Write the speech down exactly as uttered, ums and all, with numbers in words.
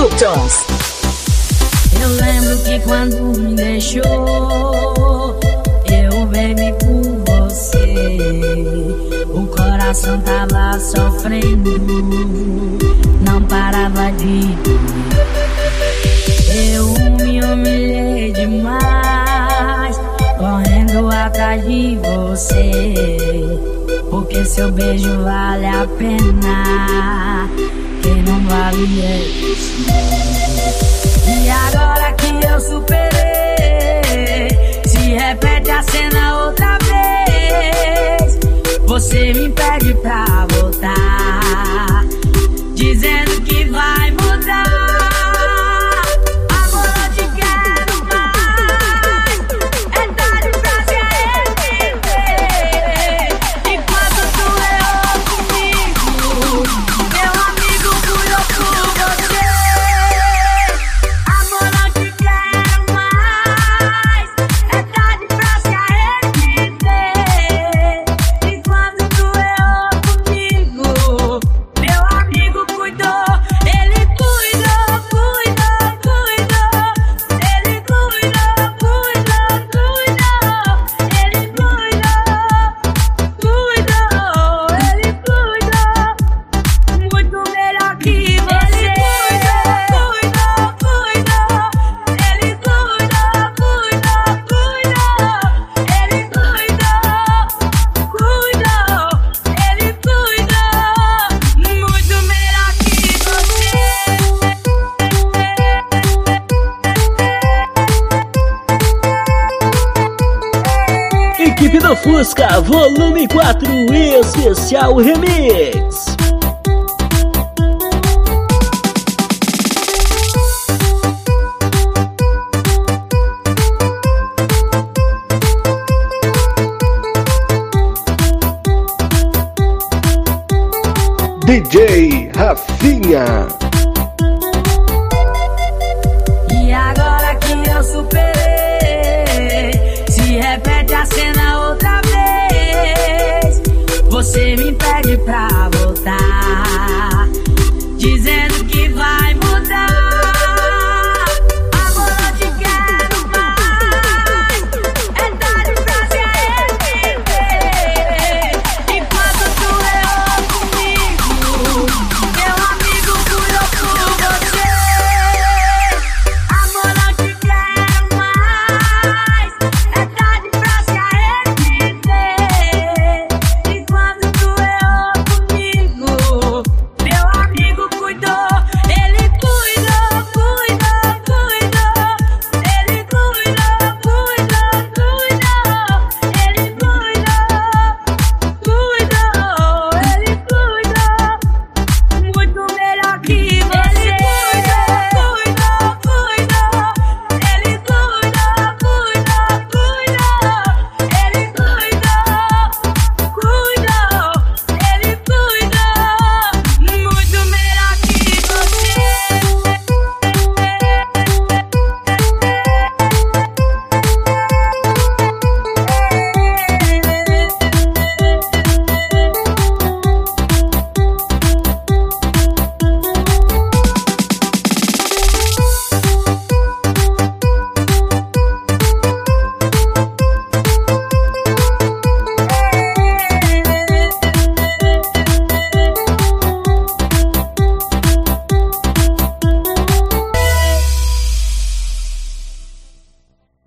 Jones. Eu lembro que quando me deixou, eu bebi por você. O coração tava sofrendo, não parava de doer. Eu me humilhei demais, correndo atrás de você, porque seu beijo vale a pena, quem não vale é isso. E agora que eu superei, se repete a cena outra vez. Você me pede pra voltar, dizendo que vai mudar. Agora eu te quero mais, é tarde pra se arrepender. Enquanto tu errou comigo, meu amigo cuidou por você. Amor, não te quero mais, é tarde pra se arrepender. Enquanto tu errou comigo, meu amigo cuidou. Ele cuidou, cuidou, cuidou. Ele cuidou, cuidou, cuidou. Ele cuidou, cuidou. Ele cuidou muito melhor que você. Ele cuidou, cuidou. Ele cuidou, cuidou, cuidou. Ele cuidou, cuidou. Ele cuidou muito melhor que você. Equipe do Fusca, volume quatro, especial remix. D J Rafinha.